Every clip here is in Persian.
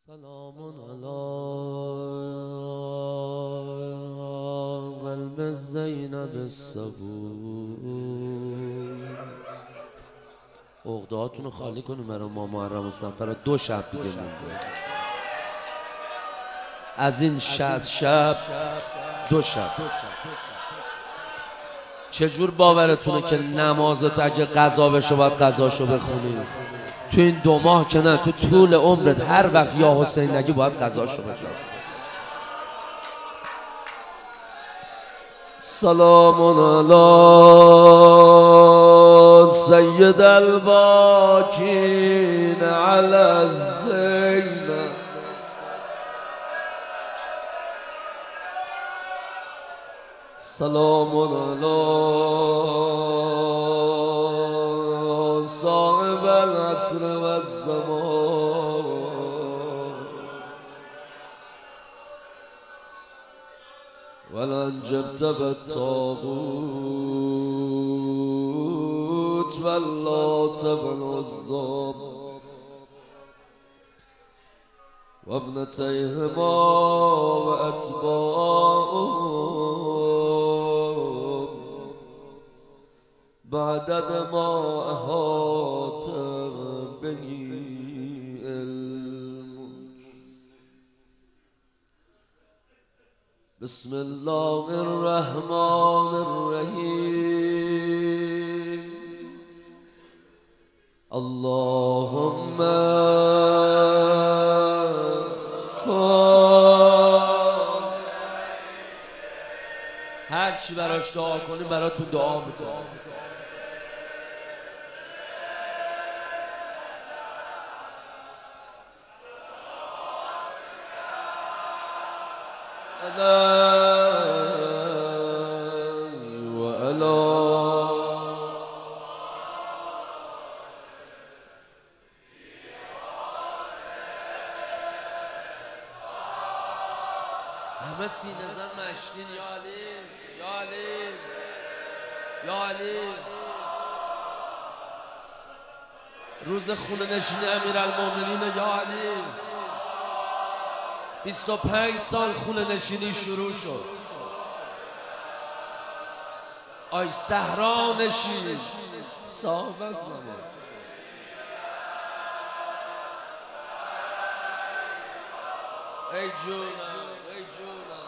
سلام علی قلب زینب الصبور. عقدهاتون رو خالی کنیم برای ما محرم و سفر. 2 شب دیگه مونده از این 60 شب. 2 شب. چجور باورتونه که نمازت اگه قضا بشه باید قضاشو بخونی؟ تو این 2 ماه که نه، تو طول عمرت هر وقت یا حسین نگی باید قضاشو بخونی. سلام علی سید الباکین علی الزینب. سلام علی صاحب العصر و الزمان ولنجبت بالطاغوت واللات بالعزى وابنتيهما وأتباعهم بعدد ما أحاط به علمك. بسم الله الرحمن الرحيم. اللهم هر چی براش دعا کنی براتون دعا میکنم. همه سینه زن مشکین. یا علی یا علی یا علی. روز خونه نشینی امیرالمومنین یا علی. 25 سال خونه نشینی شروع شد. آی صحرا نشین صاحب زمان. ای جونم ای جونم.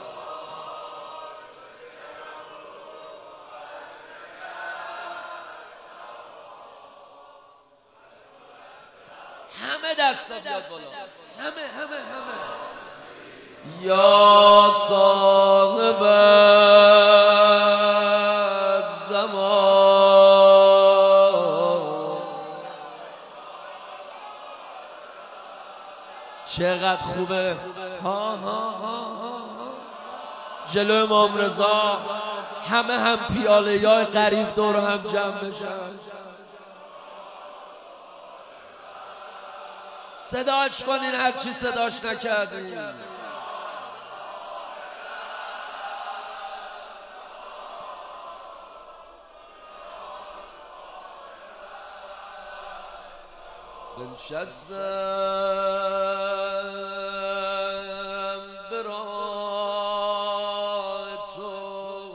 همه دستا بیاد بالا. همه یا صاحب الزمان. چقدر خوبه. ها جلو امام رضا همه هم پیاله یا قریب دور هم جمع بشن. صداش کنین هر چی صداش نکردین. بنشستم برای تو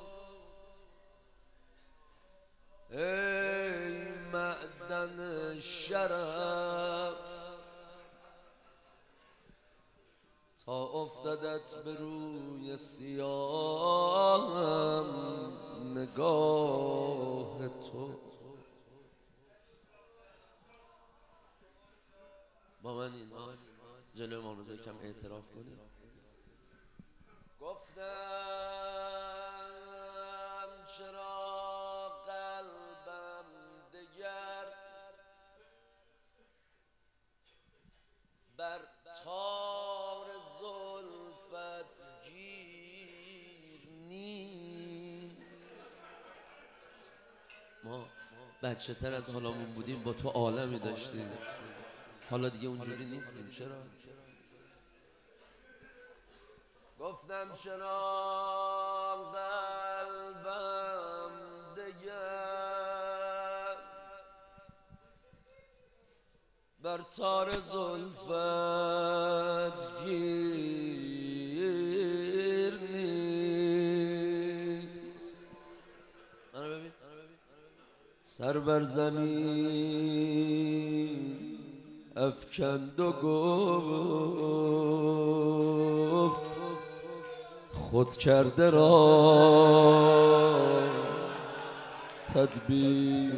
ای معدن شرف تا افتادت به روی سیاهم نگاه تو. با من اینا جلو امام رضا کم اعتراف کنیم. گفتم چرا قلبم دگر بر تار زلفت گیر نیست. ما بچه تر از حالمون بودیم با تو عالمی داشتیم، حالا دیگه اونجوری نیستیم. چرا؟ گفتم چرا قلبم دگر بر تار زلفت سر بر زمین افکند و گفت خود کرده را تدبیر.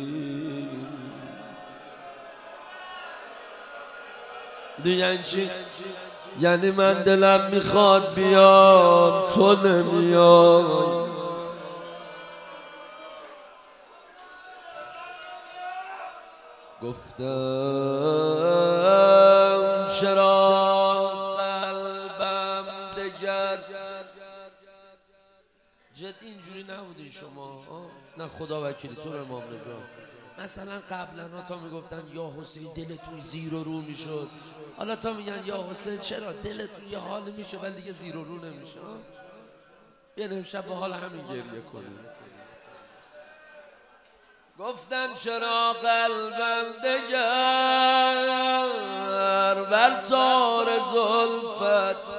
دیگه چی؟ یعنی من دلم میخواد بیام تو نمیای، گفتم چرا قلبم دگر جد اینجوری نبودی شما؟ نه خدا وکیلی تو امام رضا مثلا قبلا تا میگفتن یا حسین دلتون زیر و رو میشد، حالا تا میگن یا حسین چرا دلتون یه حال میشه ولی دیگه زیر و رو نمیشه. بیاین امشب به حال همین گریه کنیم. گفتم چرا قلبم دگر بر تار زلفت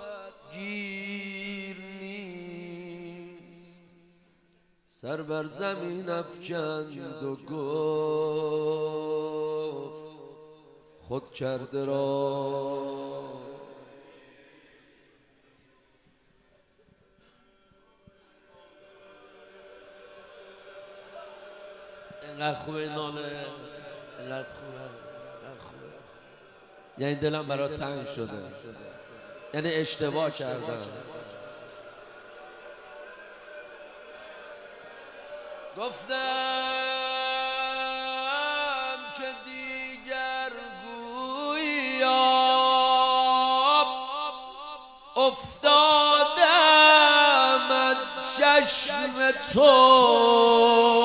گیر نیست، سر بر زمین افکند و گفت خود کرده را. اینقدر خوبه ناله، اینقدر خوبه. یعنی دلم برات تنگ شده، یعنی اشتباه کردم. گفتم که دیگر گویا افتادم از چشم تو.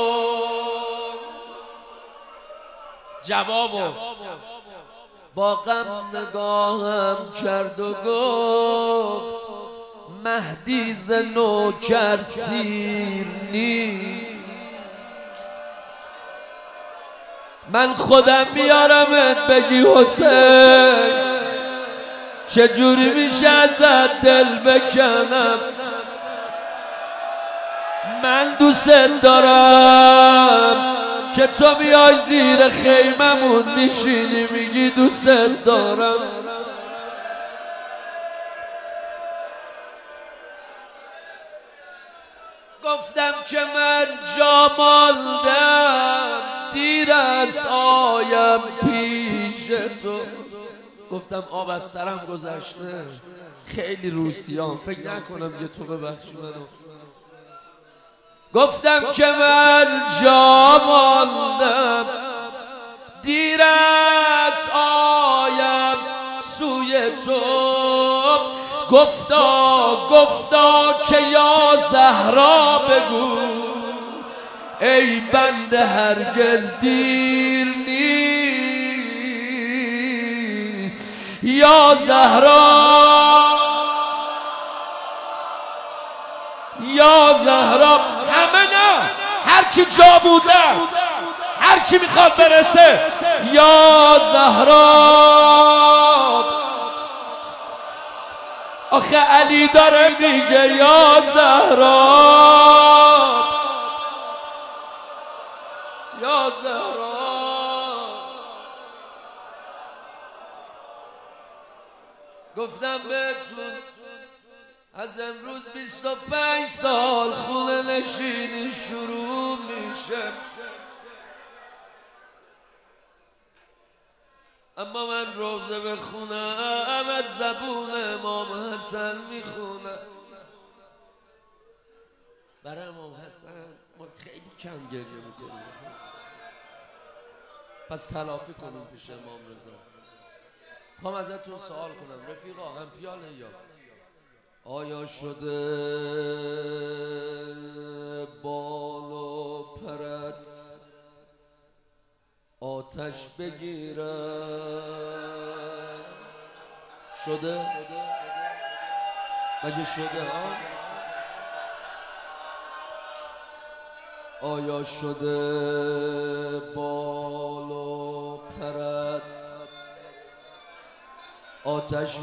جوابو با غم نگاهم کرد و گفت مهدی ز نوکر سیر نیست، من خودم بیارمت بگی حسین چجوری میشه ازت دل بکنم، من دوست دارم که تو بیای زیر خیممون میشینی میگی دوست دارم. گفتم که من جا ماندم دیر است آیم پیش تو. گفتم آب از سرم گذشته، خیلی روسیام، فکر نکنم که تو ببخشی منو. گفتم که من جا ماندم دیر است آیم سوی تو. گفتا که یا زهرا بگو ای بنده هرگز دیر نیست، یا زهرا یا زهرا. همه نه، هر کی جا بوده است، هر کی میخواد برسه. یا زهرا آخه علی داره میگه یا زهرا یا زهرا. گفتم بهتون از امروز 25 سال خونه نشینی شروع میشه، اما من روزه بخونم از زبون امام حسن میخونم. برای امام حسن ما خیلی کم گریه میکنیم، پس تلافی کنیم پیش امام رضا. خوام ازتون سوال کنم رفیقا، هم پیاله یا آیا شده بال و پرت آتش بگیرد؟ شده؟ مگه شده ها؟ آیا شده بال و پرت آتش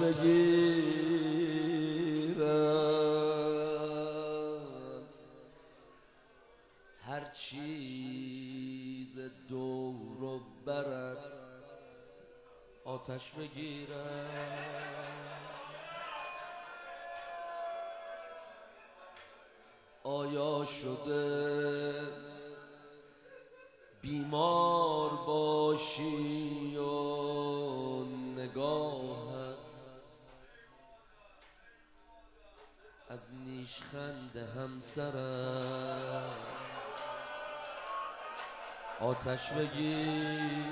بگیرد؟ هرچی برت آتش بگیرد. آیا شده بیمار باشی و نگاهت از نیشخند همسرت آتش بگیر.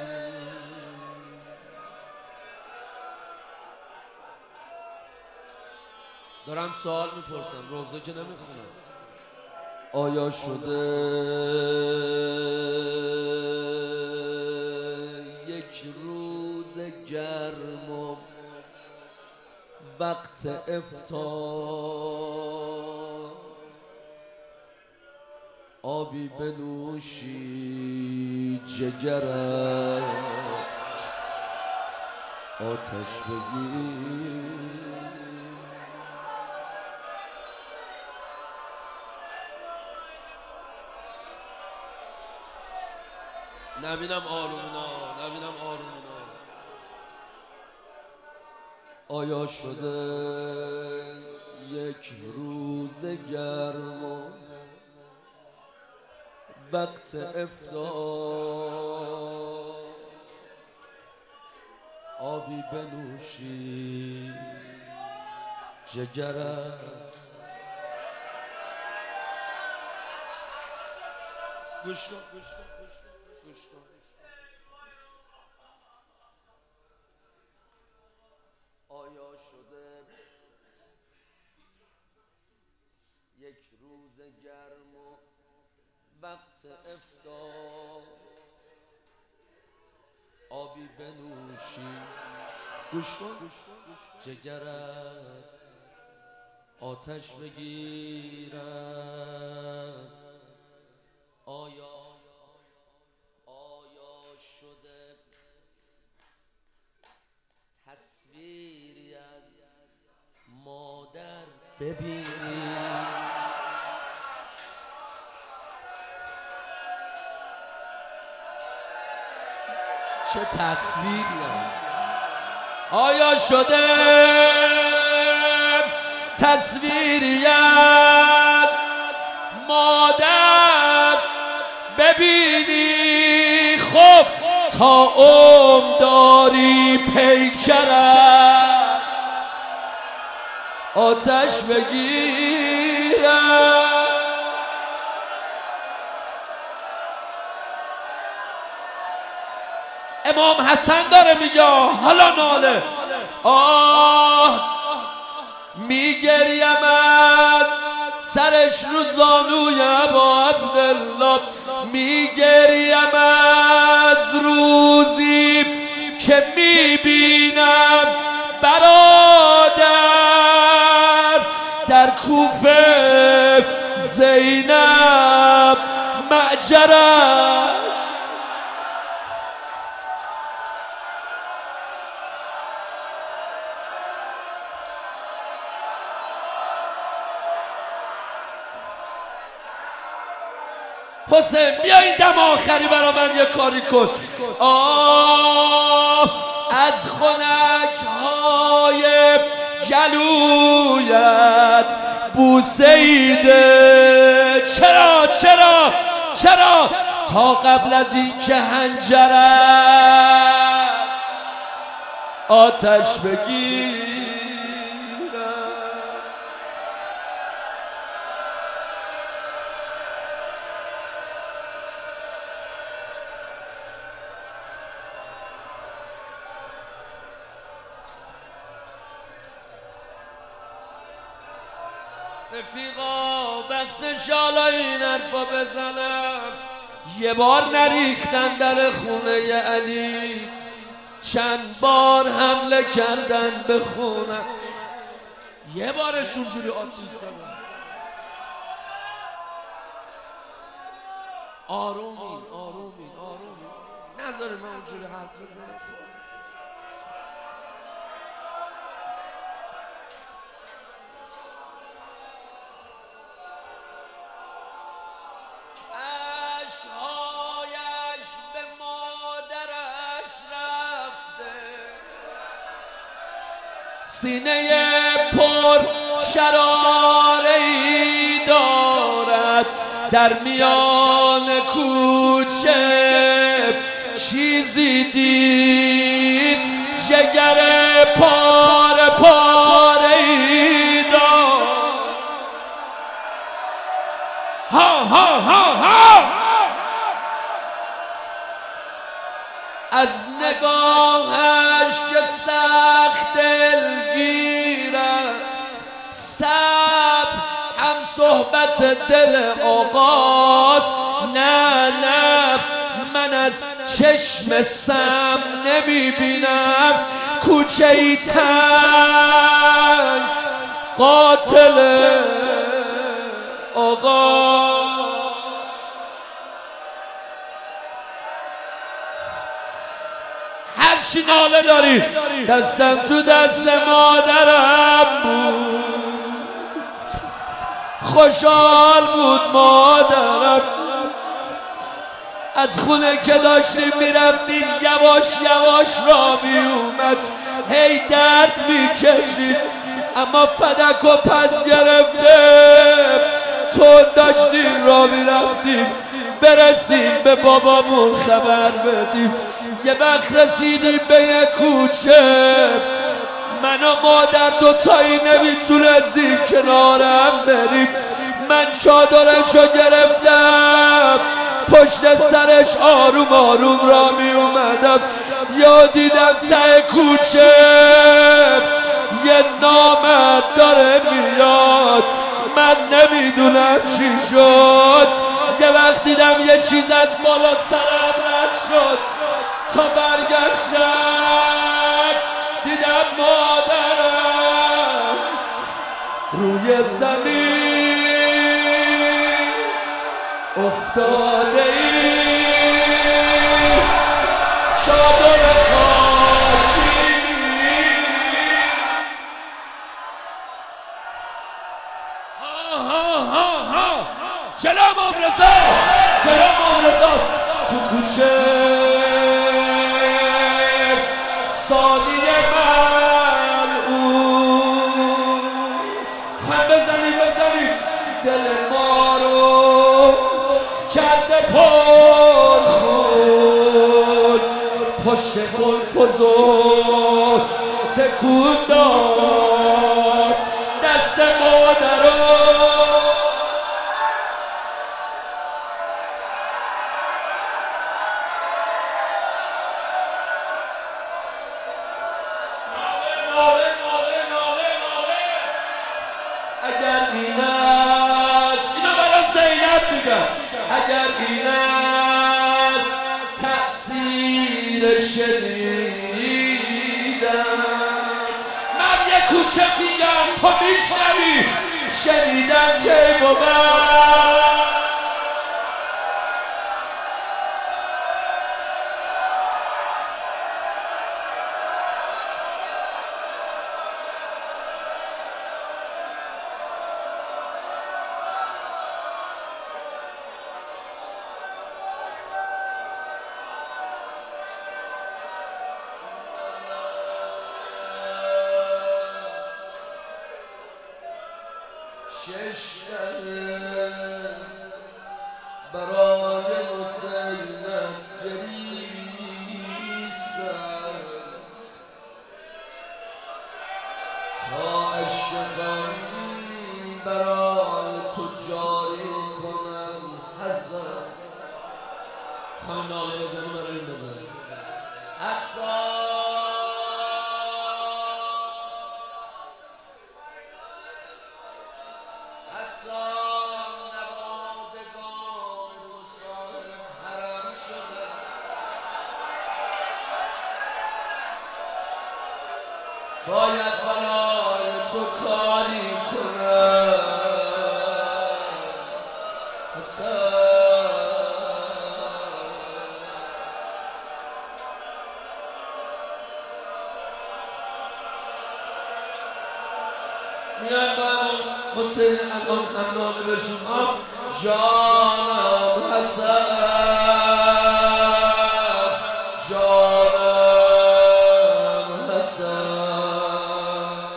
دارم سوال میپرسم، روزه که نمیخونم. آیا شده یک روز گرم و وقت افطار آبی بنوشی جگرت آتش بگیر. نبینم آرومونا، نبینم آرومونا. آیا شده یک روز گرم و وقت افطار آبی بنوشی جگرت گوش کن گوش کن گوش کن. آیا شده یک روز گرم و وقت افطار آبی بنوشی گوش کن جگرت آتش بگیرد. آیا شده تصویری از مادر ببینی چه تصویری هست؟ آیا شده تصویری از مادر ببینی؟ خب تا داری پیکرت آتش بگیرد. امام حسن داره میگه حالا ناله میگریم از سرش رو زانوی ابا عبدالله، میگریم از روزی که میبینم برادر در کوفه زینب معجرش. حسین بیا این دم آخری برا من یه کاری کن. از خنک های گلویت بوسیده چرا تا قبل از این که هنجرت آتش بگیر. رفیقا وقت شالا این حرفا بزنم، یه بار نریختن در خونه علی، چند بار حمله کردن به خونه، یه بارشون جوری آتیش زدن. آرومین نذاره من اونجوری حرف بزنم. اشک‌هایش به مادر سینه پر شراره‌ای دارد در میان کوچه چیزی دید جگر پاره پاره‌ای دارد ها ها ها ها از نگاهش که سخت دلگیر است صبر هم صحبت دل آقاست نه نه من از چشم سم نمیبینم کوچه ای تنگ قاتل آقا هر چی ناله داری دستم تو دست مادرم بود خوشحال بود مادرم از خونه که داشتیم میرفتیم یواش یواش را میومد هی درد میکشید اما فدک و پس گرفته تو داشتیم را میرفتیم برسیم به بابامون خبر بدیم یه وقت رسیدیم به یه کوچه من و مادر دوتایی نمیتونستیم کنارم بریم من چادرشو گرفتم پشت سرش آروم آروم را می اومدم یا دیدم ته کوچه یه نامه داره میاد من نمیدونم چی شد یه وقت دیدم یه چیز از بالا سرم رد شد تا برگشتم دیدم مادرم روی زمین افتاده ای چادر خاکی جلو امام رضاست تو کوچه سادی ملعون خواهیم بزنیم دل ما رو کرده پر خون پشت گل بزرگ تکون داد دست مادر رو اگر این است اینا برای زینب میگم اگر این است تأثیر شنیدم من یه کوچه میگم تو میشنوی شنیدم که بود ششدره برای مسلمت گریستم تا عشقم برای تو جاری کنم حسرت خواهی ناله بزنی برای این بزنی حتی نوادگان تو صاحب حرم شدن باید برای تو کاری کنم میان با حسین از آن همنامه بشون جانم حسن جانم حسن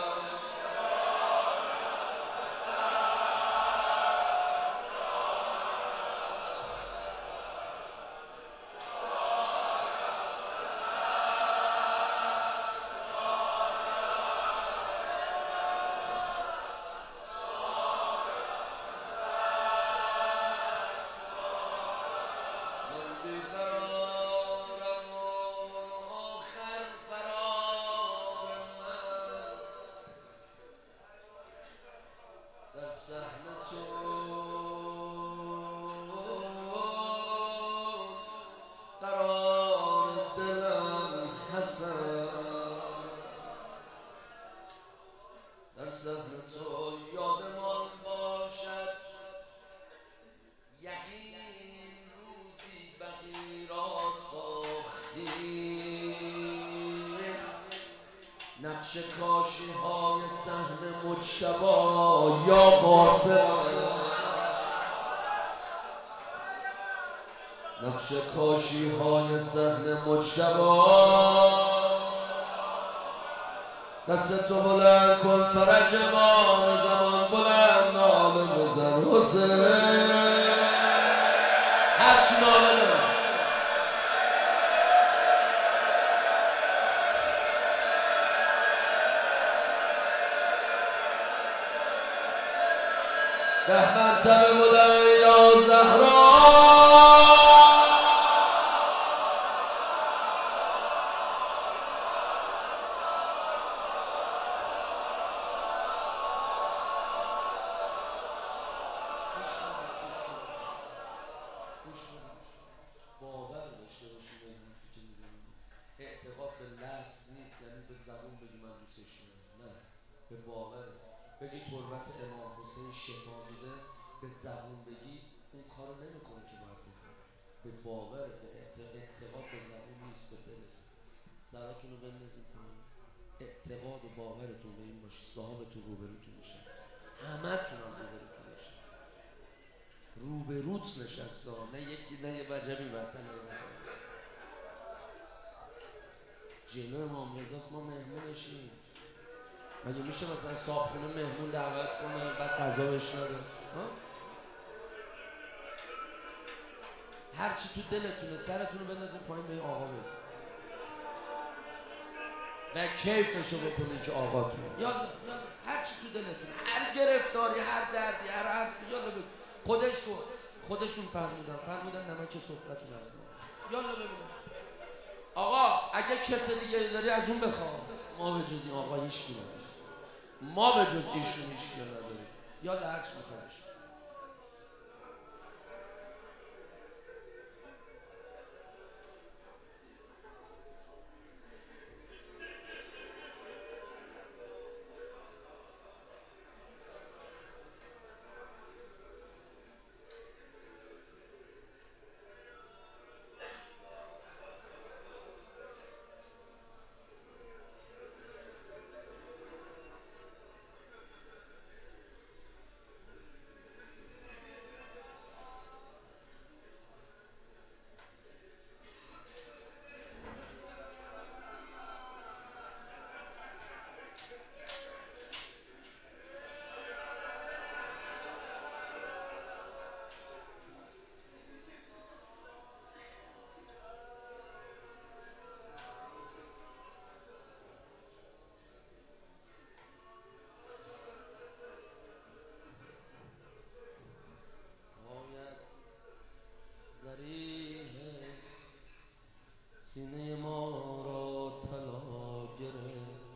صحن تو یادمان باشد، یقین روزی بقی را ساختیم. نقش کاشی های صحن مجتبی یا قاسم، نقش کاشی های صحن مجتبی. دست تو بلند کن فرج ما، زمان بلند نام بزن حسین. هرچی نامه دارم ده مرتبه بلند یا زهرا. باور داشته باشی به این حرفی که میزنم. اعتقاد به لفظ نیست، یعنی به زبون بگی من دوستش دارم، نه، به باور. بگی تربت امام حسین شفا میده، به زبون بگی اون کارو نمیکنه که باید بکنه. به باور، به اعتقاد به زبون نیست، به دلت. سراتون رو بندازید پایین. اعتقاد و باورتون به این باشه صاحبتون روبروتون نشست، همتون هم روبروتون نشست، روبروت نشسته، نه یکی، نه یه وجبی برتن، نه یه وجبی جلو امام رضاست، ما مهمونشیم. مگه میشه مثلا صاحبخونه مهمون دعوت کنه بعد غذا بهش نده؟ هرچی تو دلتونه سرتون رو بندازید پایین به این آقا بگید و کیفشو بکنید که آقاتون. یالا یالا هرچی تو دلتونه، هر گرفتاری، هر دردی، هر حرفی، یالا بگید. خودشون فرمودن نمک سفرتون هست. یالا ببینم آقا اگه کس دیگه داری از اون بخوا، ما به جز این آقا هیچکی نداریم، ما به جز ایشون هیچکی نداریم. یالا هرچی میخوادش. زریح سینه ما را طلا گرفت.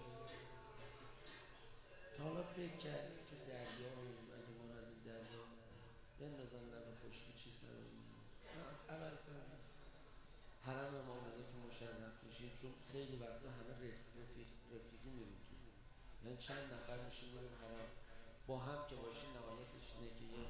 تا حالا فکر کردیم که دریاییم، اگه ما از این دریا بندازن لب خشکی چی سرمون؟ نه، اول فرض حرم امام رضا که مشرف میشیم، چون خیلی وقتا همه رفیقی میریم تو، یعنی چند نفر میشیم میریم حرم با هم که باشیم، نهایتش اینه که یه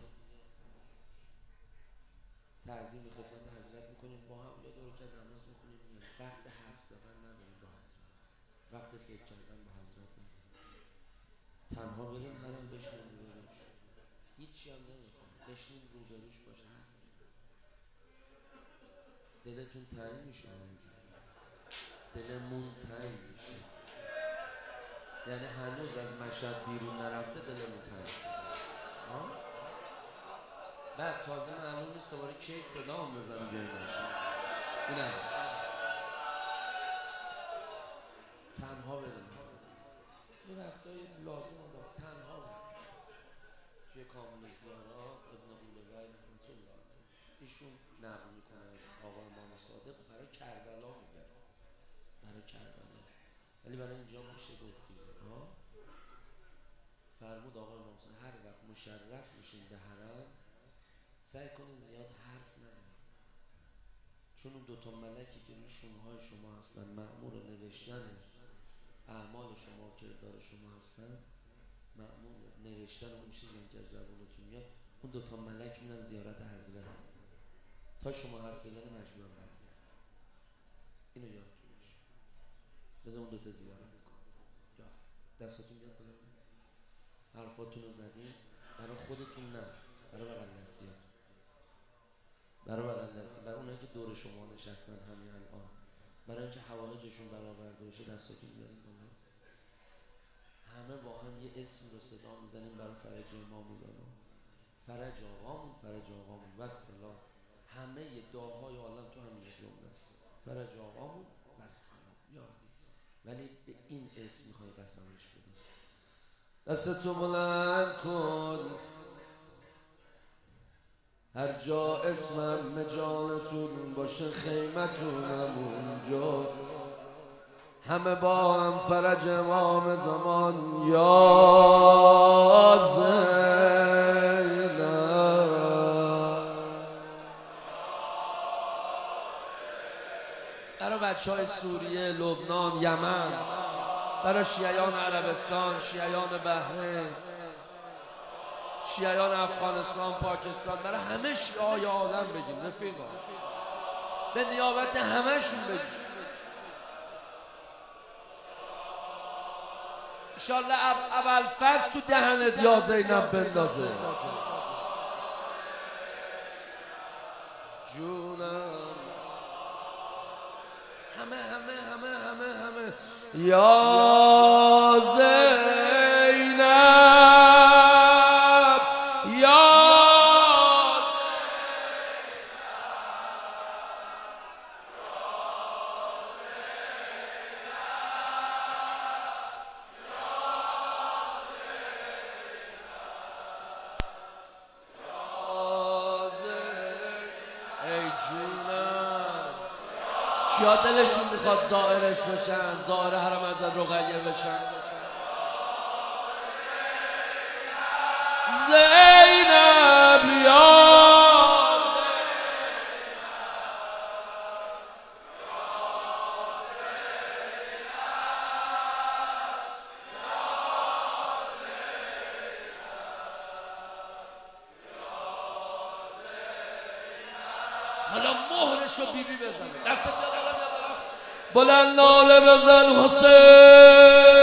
تعظیم خدمت حضرت میکنیم با هم، یه دور که نماز میخونیم میاد. وقت حرف زدن نداریم با حضرت، وقت فکر کردن با حضرت نداریم. تنها برین حرم بشنیم روبروش، هیچی هم نمیخوام، بشنیم روبروش باشه حرف بزن. دلتون تنگ میشه، دلمون تنگ میشه، یعنی هنوز از مشهد بیرون نرفته دلمون تنگ شده. بعد تازه معلوم نیست دوباره کی صدا هم بزنم بیایی باشه. این هم تنها بریم، یه وقتایی لازم دارم تنها بریم. توی کامل زیارات ابن اولوی رحمت الله علیه ایشون نقل میکنه از آقا امام صادق، برای کربلا میگه، برای کربلا، ولی برای اینجا میشه گفتیم. فرمود آقا امام صادق هر وقت مشرف میشین به حرم سعی کنید زیاد حرف نزنید، چون اون دوتا ملکی که روی شونهای شما هستن، مأمور نوشتن اعمال شما و کردار شما هستن، معمول نوشتن اون چیزی که از زبونتون میاد، اون دوتا ملک میرن زیارت حضرت، تا شما حرف بزنی مجبورم برگردم. اینو یادتون باشه. بذار اون دوتا زیارت کن. یا دستاتون بیاد بالا. حرفاتون رو زدیم برای خودتون، نه برای بغل دستیاتون، برای بغل دستی، برای اونایی که دور شما نشستن همین الان، برای اینکه حوائجشون برآورده بشه دستاتون بیارید بالا. همه با هم یه اسم رو صدا میزنیم برای فرج امام زمان، فرج آقامون، فرج آقامون والسلام. همه ی دعاهای عالم تو همین جمله است، فرج آقامون والسلام یادی. ولی به این اسم میخوای قسمش بدی. دستتو بلند کن، هر جا اسمم مجالتون باشه خیمتونم اونجاست. همه با هم فرج امام زمان یا زینب. برای بچه های سوریه، لبنان، یمن، برای شیعیان عربستان، شیعیان بحرین، شیعیان افغانستان، پاکستان، برای همه شیعای عالم بگیم رفیقا، به نیابت همه‌شون بگیم انشالله ابوالفضل تو دهنت یا زینب بندازه. جونم همه همه همه همه همه یا زینب یا کیا دلشون میخواد زائرش بشن، زائر حرم حضرت رقیه بشن؟ زینب یا حالا مهرشو بیبی بزنه، دست بلند ناله بزن حسین.